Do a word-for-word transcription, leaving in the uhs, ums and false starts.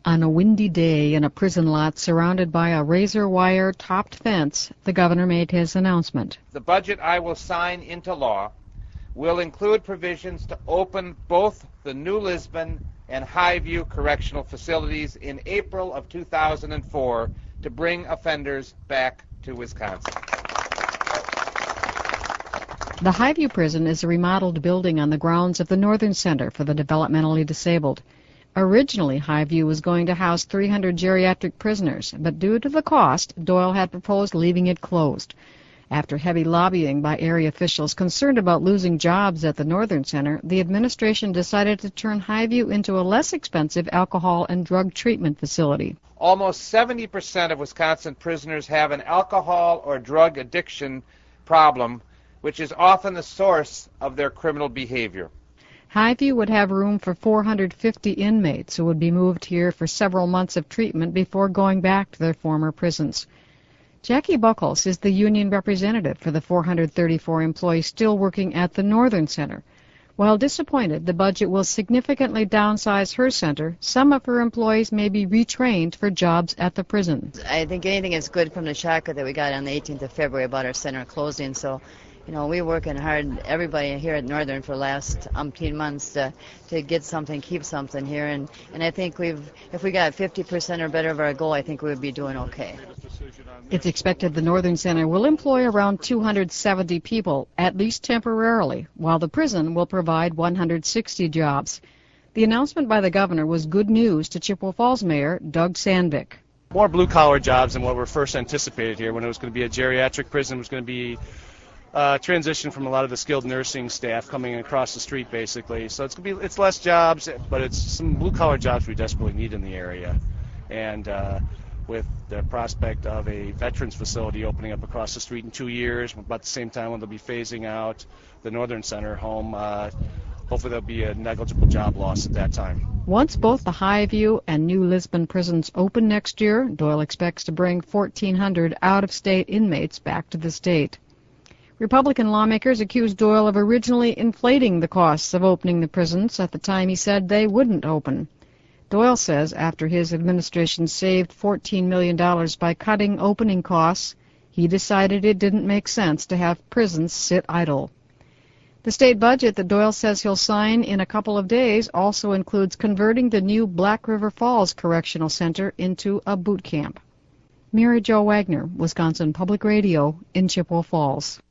On a windy day in a prison lot surrounded by a razor wire topped fence, the governor made his announcement. The budget I will sign into law will include provisions to open both the New Lisbon and Highview correctional facilities in April of two thousand four to bring offenders back to Wisconsin. The Highview prison is a remodeled building on the grounds of the Northern Center for the Developmentally Disabled. Originally, Highview was going to house three hundred geriatric prisoners, but due to the cost, Doyle had proposed leaving it closed. After heavy lobbying by area officials concerned about losing jobs at the Northern Center, the administration decided to turn Highview into a less expensive alcohol and drug treatment facility. Almost seventy percent of Wisconsin prisoners have an alcohol or drug addiction problem, which is often the source of their criminal behavior. Highview would have room for four hundred fifty inmates who would be moved here for several months of treatment before going back to their former prisons. Jackie Buckles is the union representative for the four hundred thirty-four employees still working at the Northern Center. While disappointed the budget will significantly downsize her center, some of her employees may be retrained for jobs at the prison. I think anything is good from the shocker that we got on the eighteenth of February about our center closing, so you know, we're working hard, everybody here at Northern, for the last umpteen months to, to get something, keep something here. And, and I think we've, if we got fifty percent or better of our goal, I think we would be doing okay. It's expected the Northern Center will employ around two hundred seventy people, at least temporarily, while the prison will provide one hundred sixty jobs. The announcement by the governor was good news to Chippewa Falls Mayor Doug Sandvik. More blue-collar jobs than what were first anticipated here, when it was going to be a geriatric prison, it was going to be Uh, transition from a lot of the skilled nursing staff coming across the street, basically. So it's gonna be it's less jobs, but it's some blue-collar jobs we desperately need in the area. And uh, with the prospect of a veterans facility opening up across the street in two years, about the same time when they'll be phasing out the Northern Center home, uh, hopefully there'll be a negligible job loss at that time. Once both the Highview and New Lisbon prisons open next year, Doyle expects to bring fourteen hundred out-of-state inmates back to the state. Republican lawmakers accused Doyle of originally inflating the costs of opening the prisons at the time he said they wouldn't open. Doyle says after his administration saved fourteen million dollars by cutting opening costs, he decided it didn't make sense to have prisons sit idle. The state budget that Doyle says he'll sign in a couple of days also includes converting the new Black River Falls Correctional Center into a boot camp. Mary Jo Wagner, Wisconsin Public Radio in Chippewa Falls.